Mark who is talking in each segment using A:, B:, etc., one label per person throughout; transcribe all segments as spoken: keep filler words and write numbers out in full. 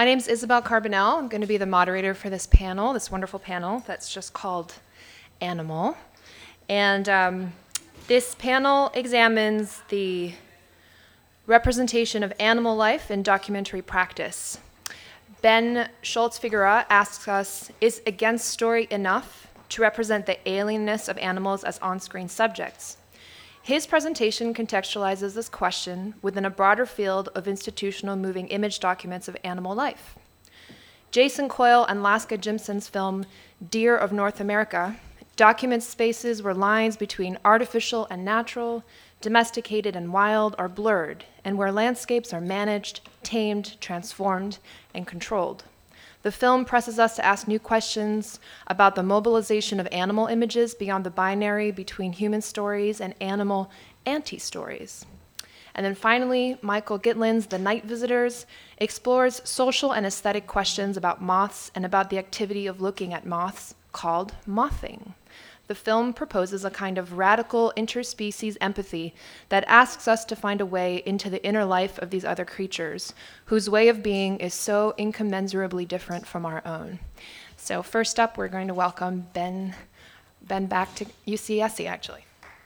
A: My name is Isabel Carbonell. I'm going to be the moderator for this panel, this wonderful panel that's just called Animal. And um, this panel examines the representation of animal life in documentary practice. Ben Schultz-Figueroa asks us, is against story enough to represent the alienness of animals as on-screen subjects? His presentation contextualizes this question within a broader field of institutional moving image documents of animal life. Jason Coyle and Laska Jimson's film Deer of North America documents spaces where lines between artificial and natural, domesticated and wild are blurred, and where landscapes are managed, tamed, transformed, and controlled. The film presses us to ask new questions about the mobilization of animal images beyond the binary between human stories and animal anti-stories. And then finally, Michael Gitlin's The Night Visitors explores social and aesthetic questions about moths and about the activity of looking at moths called mothing. The film proposes a kind of radical interspecies empathy that asks us to find a way into the inner life of these other creatures, whose way of being is so incommensurably different from our own. So first up, we're going to welcome Ben, Ben back to U C S C, actually.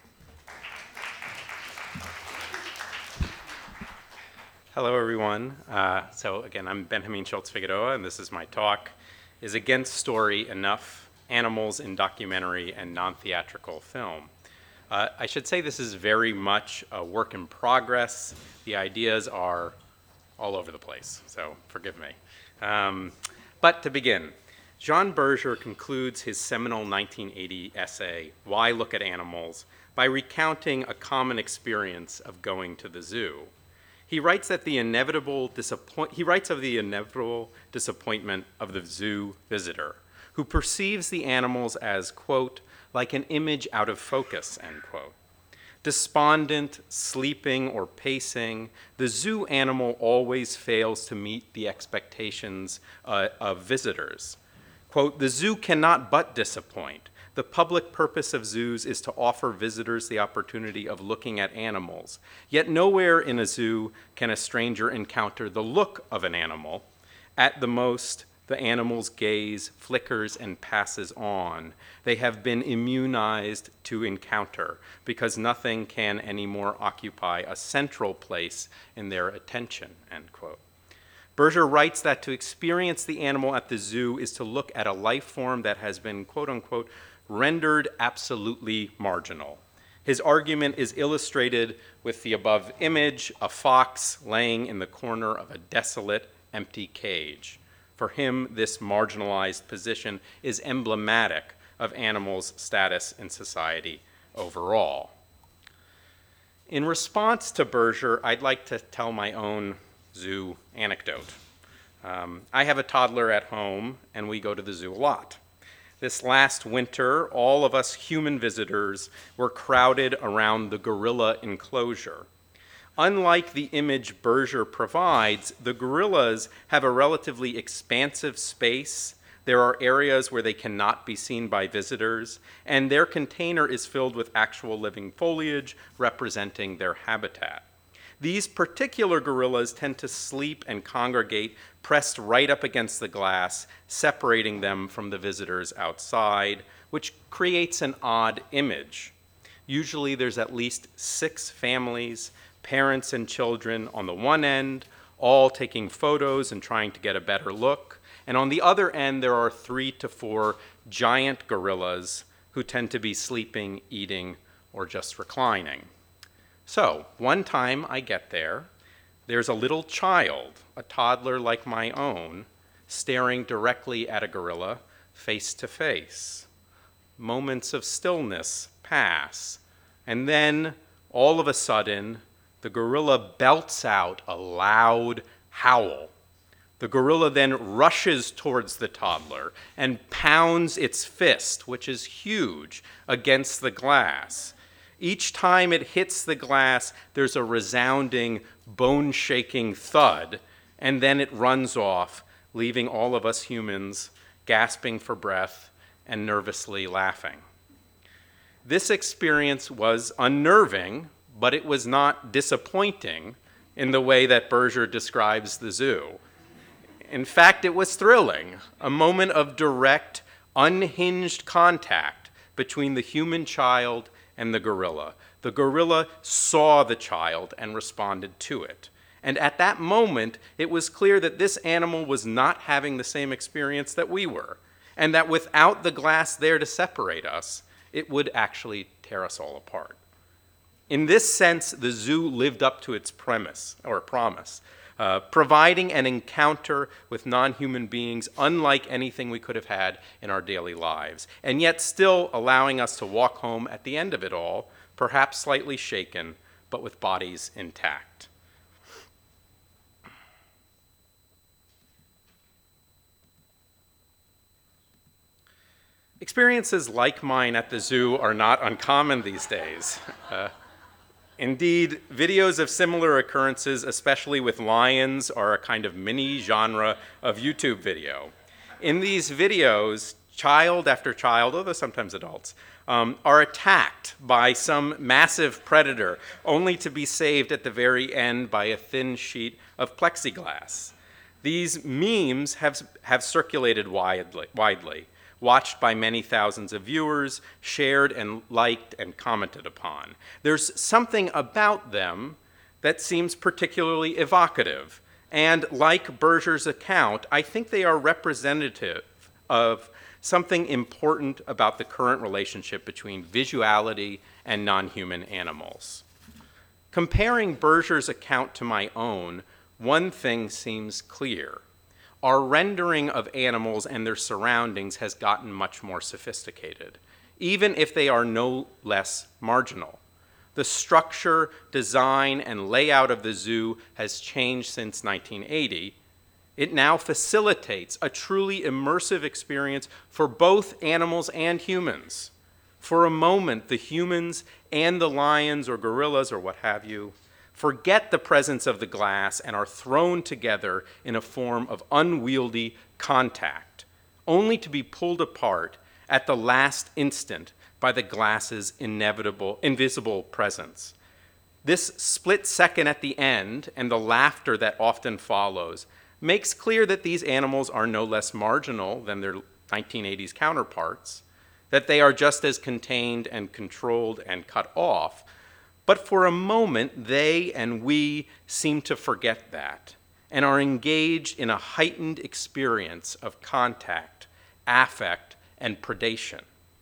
B: Hello, everyone. Uh, so again, I'm Benjamin Schultz-Figueroa, and this is my talk, Is Against Story Enough? Animals in Documentary and Non-Theatrical Film. Uh, I should say this is very much a work in progress. The ideas are all over the place, so forgive me. Um, but to begin, Jean Berger concludes his seminal nineteen eighty essay, Why Look at Animals?, by recounting a common experience of going to the zoo. He writes that the inevitable disappoint he writes of the inevitable disappointment of the zoo visitor, who perceives the animals as, quote, like an image out of focus, end quote. Despondent, sleeping, or pacing, the zoo animal always fails to meet the expectations uh, of visitors. Quote, the zoo cannot but disappoint. The public purpose of zoos is to offer visitors the opportunity of looking at animals. Yet nowhere in a zoo can a stranger encounter the look of an animal. At the most, the animal's gaze flickers and passes on. They have been immunized to encounter because nothing can anymore occupy a central place in their attention, end quote. Berger writes that to experience the animal at the zoo is to look at a life form that has been, quote unquote, rendered absolutely marginal. His argument is illustrated with the above image, a fox laying in the corner of a desolate, empty cage. For him, this marginalized position is emblematic of animals' status in society overall. In response to Berger, I'd like to tell my own zoo anecdote. Um, I have a toddler at home, and we go to the zoo a lot. This last winter, all of us human visitors were crowded around the gorilla enclosure. Unlike the image Berger provides, the gorillas have a relatively expansive space. There are areas where they cannot be seen by visitors, and their container is filled with actual living foliage representing their habitat. These particular gorillas tend to sleep and congregate pressed right up against the glass, separating them from the visitors outside, which creates an odd image. Usually there's at least six families, parents and children on the one end, all taking photos and trying to get a better look. And on the other end, there are three to four giant gorillas who tend to be sleeping, eating, or just reclining. So one time I get there, there's a little child, a toddler like my own, staring directly at a gorilla face to face. Moments of stillness pass, and then all of a sudden, the gorilla belts out a loud howl. The gorilla then rushes towards the toddler and pounds its fist, which is huge, against the glass. Each time it hits the glass, there's a resounding, bone-shaking thud, and then it runs off, leaving all of us humans gasping for breath and nervously laughing. This experience was unnerving, but it was not disappointing in the way that Berger describes the zoo. In fact, it was thrilling, a moment of direct, unhinged contact between the human child and the gorilla. The gorilla saw the child and responded to it. And at that moment, it was clear that this animal was not having the same experience that we were, and that without the glass there to separate us, it would actually tear us all apart. In this sense, the zoo lived up to its premise, or promise, uh, providing an encounter with non-human beings unlike anything we could have had in our daily lives, and yet still allowing us to walk home at the end of it all, perhaps slightly shaken, but with bodies intact. Experiences like mine at the zoo are not uncommon these days. Uh, indeed, videos of similar occurrences, especially with lions, are a kind of mini genre of YouTube video. In these videos, child after child, although sometimes adults, um, are attacked by some massive predator, only to be saved at the very end by a thin sheet of plexiglass. These memes have, have circulated widely, widely. Watched by many thousands of viewers, shared and liked and commented upon. There's something about them that seems particularly evocative, and like Berger's account, I think they are representative of something important about the current relationship between visuality and non-human animals. Comparing Berger's account to my own, one thing seems clear. Our rendering of animals and their surroundings has gotten much more sophisticated, even if they are no less marginal. The structure, design, and layout of the zoo has changed since nineteen eighty. It now facilitates a truly immersive experience for both animals and humans. For a moment, the humans and the lions or gorillas or what have you forget the presence of the glass and are thrown together in a form of unwieldy contact, only to be pulled apart at the last instant by the glass's inevitable, invisible presence. This split second at the end and the laughter that often follows makes clear that these animals are no less marginal than their nineteen eighties counterparts, that they are just as contained and controlled and cut off. But for a moment, they and we seem to forget that and are engaged in a heightened experience of contact, affect, and predation.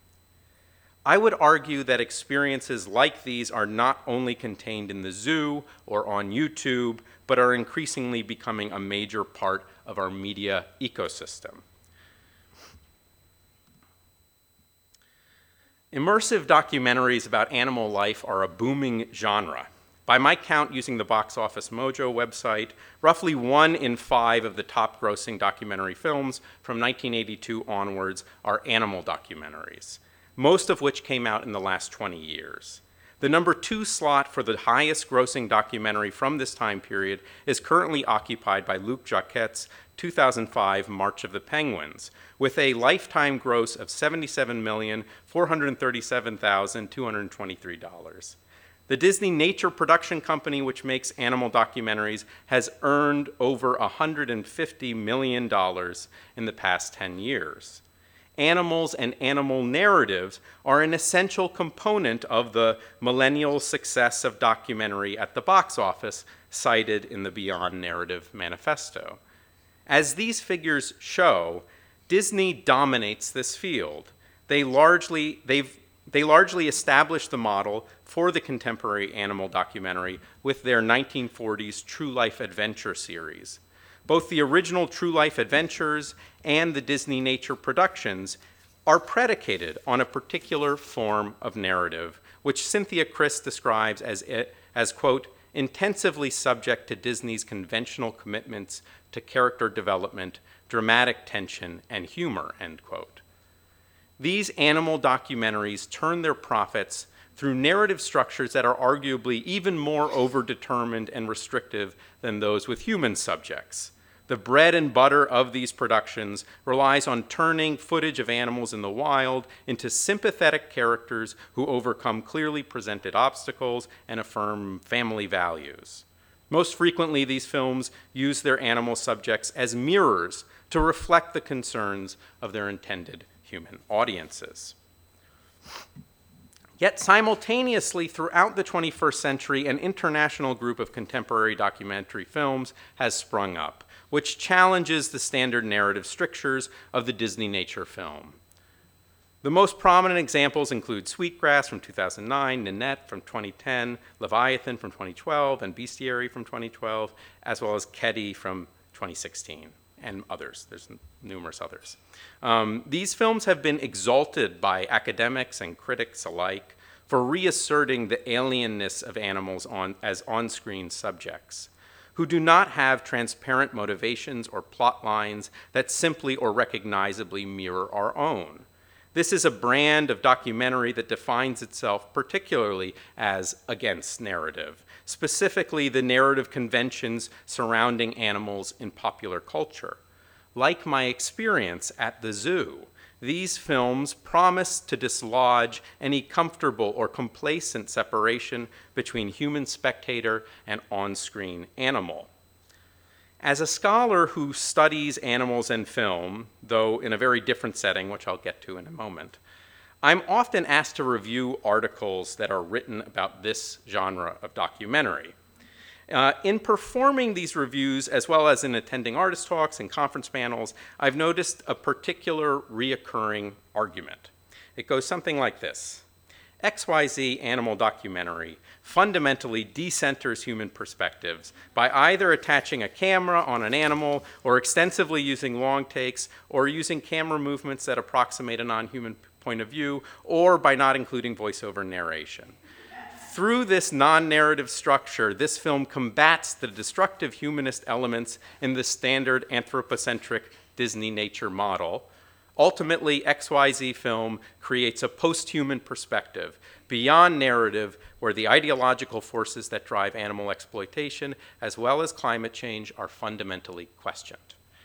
B: I would argue that experiences like these are not only contained in the zoo or on YouTube, but are increasingly becoming a major part of our media ecosystem. Immersive documentaries about animal life are a booming genre. By my count, using the Box Office Mojo website, roughly one in five of the top grossing documentary films from nineteen eighty-two onwards are animal documentaries, most of which came out in the last twenty years. The number two slot for the highest grossing documentary from this time period is currently occupied by Luc Jacquet's two thousand five March of the Penguins, with a lifetime gross of seventy-seven million, four hundred thirty-seven thousand, two hundred twenty-three dollars. The Disney Nature Production Company, which makes animal documentaries, has earned over one hundred fifty million dollars in the past ten years. Animals and animal narratives are an essential component of the millennial success of documentary at the box office, cited in the Beyond Narrative Manifesto. As these figures show, Disney dominates this field. They largely, they've, they largely established the model for the contemporary animal documentary with their nineteen forties True Life Adventure series. Both the original True Life Adventures and the Disney Nature productions are predicated on a particular form of narrative, which Cynthia Chris describes as, as quote, intensively subject to Disney's conventional commitments to character development, dramatic tension, and humor, end quote. These animal documentaries turn their profits through narrative structures that are arguably even more overdetermined and restrictive than those with human subjects. The bread and butter of these productions relies on turning footage of animals in the wild into sympathetic characters who overcome clearly presented obstacles and affirm family values. Most frequently, these films use their animal subjects as mirrors to reflect the concerns of their intended human audiences. Yet simultaneously, throughout the twenty-first century, an international group of contemporary documentary films has sprung up, which challenges the standard narrative strictures of the Disney nature film. The most prominent examples include Sweetgrass from two thousand nine, Ninette from twenty ten, Leviathan from twenty twelve, and Bestiary from twenty twelve, as well as Kedi from twenty sixteen, and others. There's numerous others. Um, these films have been exalted by academics and critics alike for reasserting the alienness of animals on, as on-screen subjects, who do not have transparent motivations or plot lines that simply or recognizably mirror our own. This is a brand of documentary that defines itself particularly as against narrative, specifically the narrative conventions surrounding animals in popular culture. Like my experience at the zoo, these films promise to dislodge any comfortable or complacent separation between human spectator and on-screen animal. As a scholar who studies animals and film, though in a very different setting, which I'll get to in a moment, I'm often asked to review articles that are written about this genre of documentary. Uh, in performing these reviews, as well as in attending artist talks and conference panels, I've noticed a particular reoccurring argument. It goes something like this. X Y Z animal documentary fundamentally decenters human perspectives by either attaching a camera on an animal or extensively using long takes or using camera movements that approximate a non-human point of view, or by not including voiceover narration. Through this non-narrative structure, this film combats the destructive humanist elements in the standard anthropocentric Disney nature model. Ultimately, X Y Z film creates a post-human perspective beyond narrative where the ideological forces that drive animal exploitation as well as climate change are fundamentally questioned.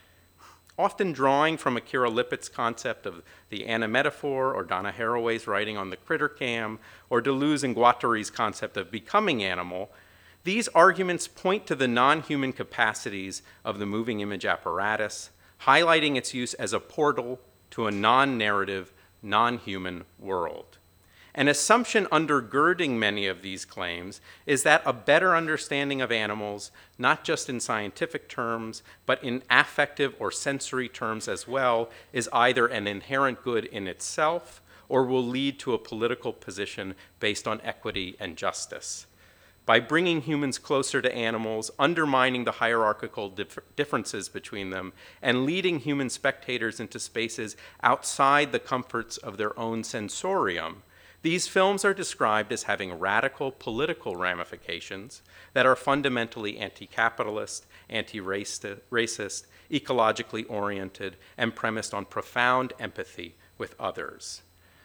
B: Often drawing from Akira Lippitt's concept of the animetaphor or Donna Haraway's writing on the critter cam or Deleuze and Guattari's concept of becoming animal, these arguments point to the non-human capacities of the moving image apparatus, highlighting its use as a portal to a non-narrative, non-human world. An assumption undergirding many of these claims is that a better understanding of animals, not just in scientific terms, but in affective or sensory terms as well, is either an inherent good in itself or will lead to a political position based on equity and justice. By bringing humans closer to animals, undermining the hierarchical dif- differences between them, and leading human spectators into spaces outside the comforts of their own sensorium, these films are described as having radical political ramifications that are fundamentally anti-capitalist, anti-racist, ecologically oriented, and premised on profound empathy with others.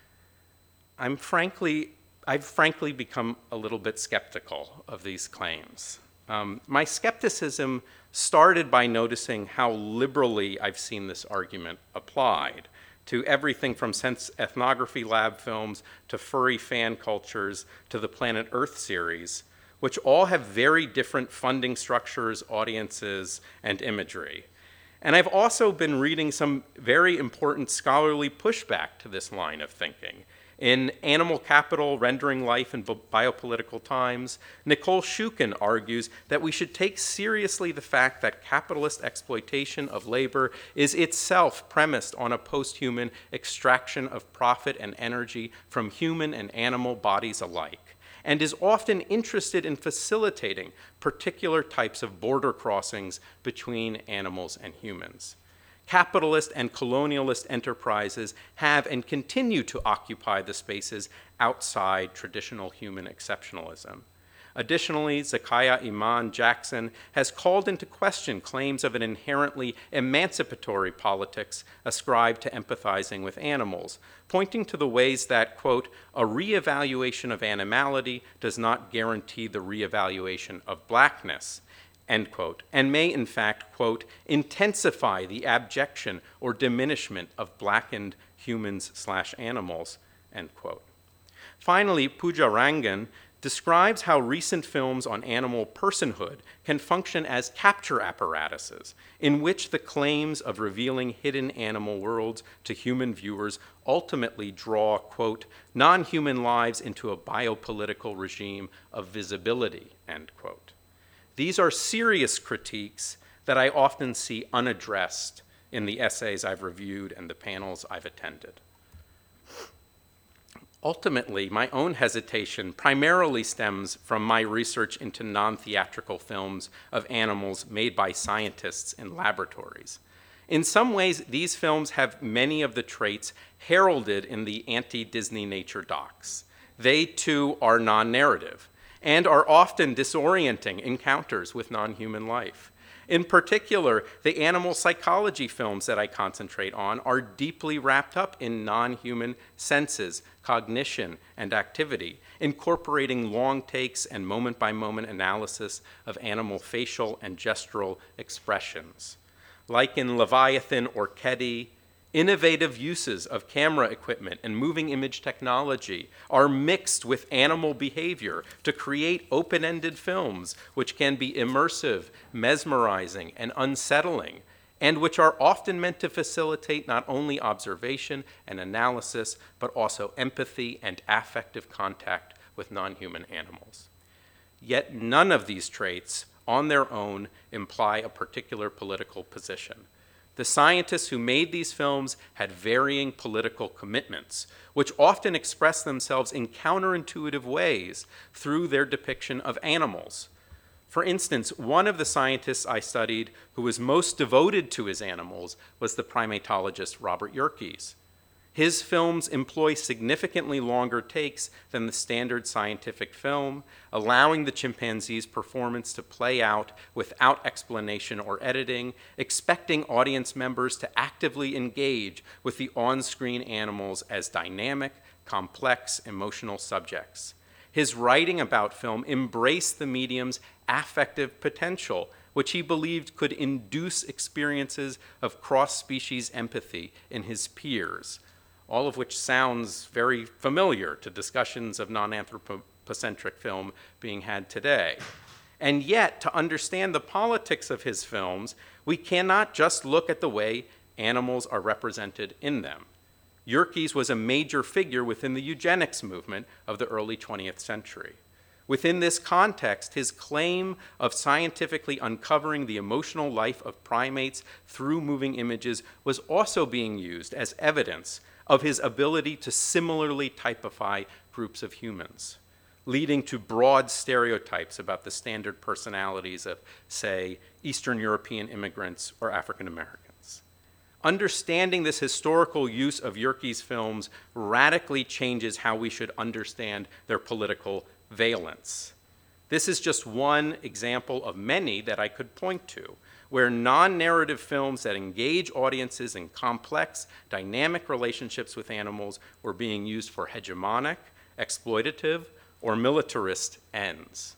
B: I'm frankly I've frankly become a little bit skeptical of these claims. Um, my skepticism started by noticing how liberally I've seen this argument applied to everything from Sense Ethnography Lab films to furry fan cultures to the Planet Earth series, which all have very different funding structures, audiences, and imagery. And I've also been reading some very important scholarly pushback to this line of thinking. In Animal Capital, Rendering Life in Biopolitical Times, Nicole Shukin argues that we should take seriously the fact that capitalist exploitation of labor is itself premised on a post-human extraction of profit and energy from human and animal bodies alike, and is often interested in facilitating particular types of border crossings between animals and humans. Capitalist and colonialist enterprises have and continue to occupy the spaces outside traditional human exceptionalism. Additionally, Zakiya Iman Jackson has called into question claims of an inherently emancipatory politics ascribed to empathizing with animals, pointing to the ways that, quote, a reevaluation of animality does not guarantee the reevaluation of blackness, end quote, and may in fact, quote, intensify the abjection or diminishment of blackened humans slash animals, end quote. Finally, Pooja Rangan describes how recent films on animal personhood can function as capture apparatuses in which the claims of revealing hidden animal worlds to human viewers ultimately draw, quote, non-human lives into a biopolitical regime of visibility, end quote. These are serious critiques that I often see unaddressed in the essays I've reviewed and the panels I've attended. Ultimately, my own hesitation primarily stems from my research into non-theatrical films of animals made by scientists in laboratories. In some ways, these films have many of the traits heralded in the anti-Disney nature docs. They, too, are non-narrative and are often disorienting encounters with non-human life. In particular, the animal psychology films that I concentrate on are deeply wrapped up in non-human senses, cognition, and activity, incorporating long takes and moment-by-moment analysis of animal facial and gestural expressions. Like in Leviathan or Kedi, innovative uses of camera equipment and moving image technology are mixed with animal behavior to create open-ended films which can be immersive, mesmerizing, and unsettling, and which are often meant to facilitate not only observation and analysis, but also empathy and affective contact with non-human animals. Yet none of these traits on their own imply a particular political position. The scientists who made these films had varying political commitments, which often express themselves in counterintuitive ways through their depiction of animals. For instance, one of the scientists I studied who was most devoted to his animals was the primatologist Robert Yerkes. His films employ significantly longer takes than the standard scientific film, allowing the chimpanzee's performance to play out without explanation or editing, expecting audience members to actively engage with the on-screen animals as dynamic, complex, emotional subjects. His writing about film embraced the medium's affective potential, which he believed could induce experiences of cross-species empathy in his peers, all of which sounds very familiar to discussions of non-anthropocentric film being had today. And yet, to understand the politics of his films, we cannot just look at the way animals are represented in them. Yerkes was a major figure within the eugenics movement of the early twentieth century. Within this context, his claim of scientifically uncovering the emotional life of primates through moving images was also being used as evidence of his ability to similarly typify groups of humans, leading to broad stereotypes about the standard personalities of, say, Eastern European immigrants or African Americans. Understanding this historical use of Yerkes films radically changes how we should understand their political valence. This is just one example of many that I could point to, where non-narrative films that engage audiences in complex, dynamic relationships with animals were being used for hegemonic, exploitative, or militarist ends.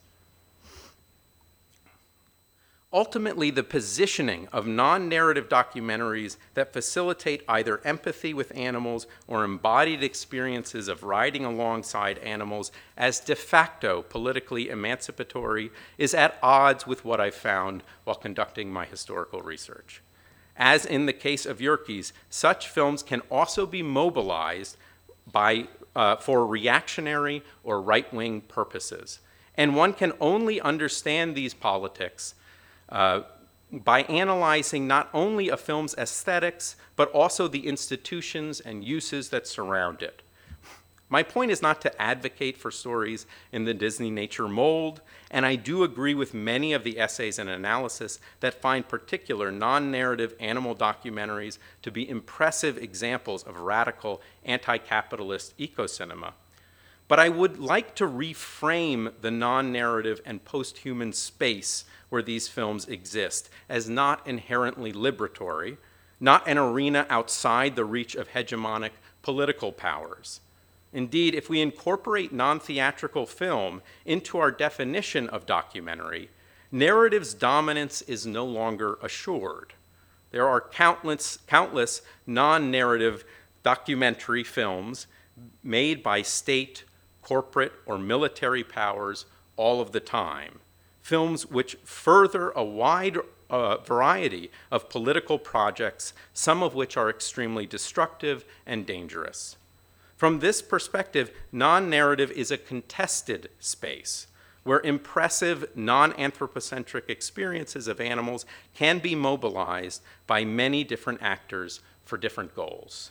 B: Ultimately, the positioning of non-narrative documentaries that facilitate either empathy with animals or embodied experiences of riding alongside animals as de facto politically emancipatory is at odds with what I found while conducting my historical research. As in the case of Yerkes, such films can also be mobilized by, uh, for reactionary or right-wing purposes. And one can only understand these politics Uh, by analyzing not only a film's aesthetics, but also the institutions and uses that surround it. My point is not to advocate for stories in the Disney nature mold, and I do agree with many of the essays and analysis that find particular non-narrative animal documentaries to be impressive examples of radical anti-capitalist eco-cinema. But I would like to reframe the non-narrative and post-human space where these films exist as not inherently liberatory, not an arena outside the reach of hegemonic political powers. Indeed, if we incorporate non-theatrical film into our definition of documentary, narrative's dominance is no longer assured. There are countless, countless non-narrative documentary films made by state, corporate or military powers all of the time. Films which further a wide uh, variety of political projects, some of which are extremely destructive and dangerous. From this perspective, non-narrative is a contested space where impressive non-anthropocentric experiences of animals can be mobilized by many different actors for different goals.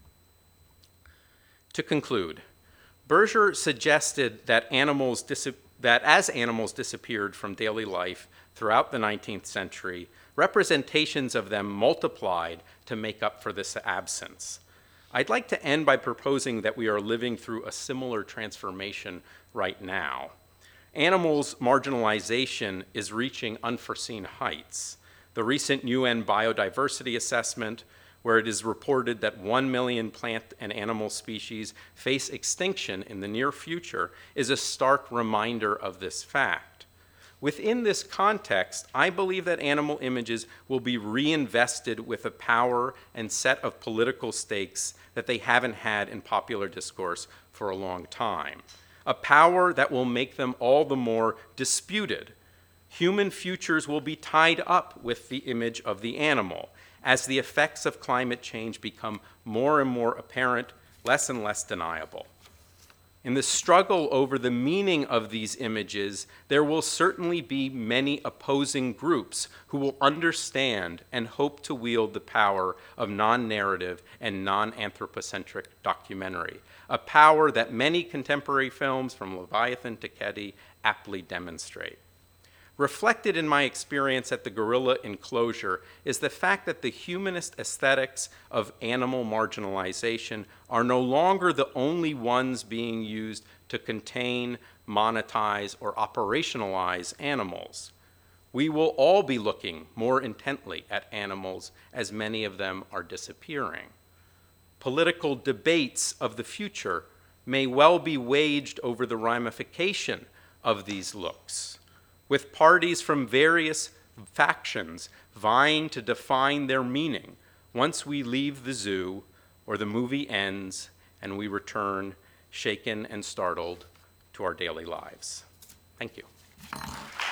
B: To conclude, Berger suggested that animals dis- that as animals disappeared from daily life throughout the nineteenth century, representations of them multiplied to make up for this absence. I'd like to end by proposing that we are living through a similar transformation right now. Animals' marginalization is reaching unforeseen heights. The recent U N biodiversity assessment, where it is reported that one million plant and animal species face extinction in the near future, is a stark reminder of this fact. Within this context, I believe that animal images will be reinvested with a power and set of political stakes that they haven't had in popular discourse for a long time. A power that will make them all the more disputed. Human futures will be tied up with the image of the animal as the effects of climate change become more and more apparent, less and less deniable. In the struggle over the meaning of these images, there will certainly be many opposing groups who will understand and hope to wield the power of non-narrative and non-anthropocentric documentary, a power that many contemporary films from Leviathan to Kedi aptly demonstrate. Reflected in my experience at the gorilla enclosure is the fact that the humanist aesthetics of animal marginalization are no longer the only ones being used to contain, monetize, or operationalize animals. We will all be looking more intently at animals as many of them are disappearing. Political debates of the future may well be waged over the ramification of these looks, with parties from various factions vying to define their meaning once we leave the zoo or the movie ends and we return shaken and startled to our daily lives. Thank you.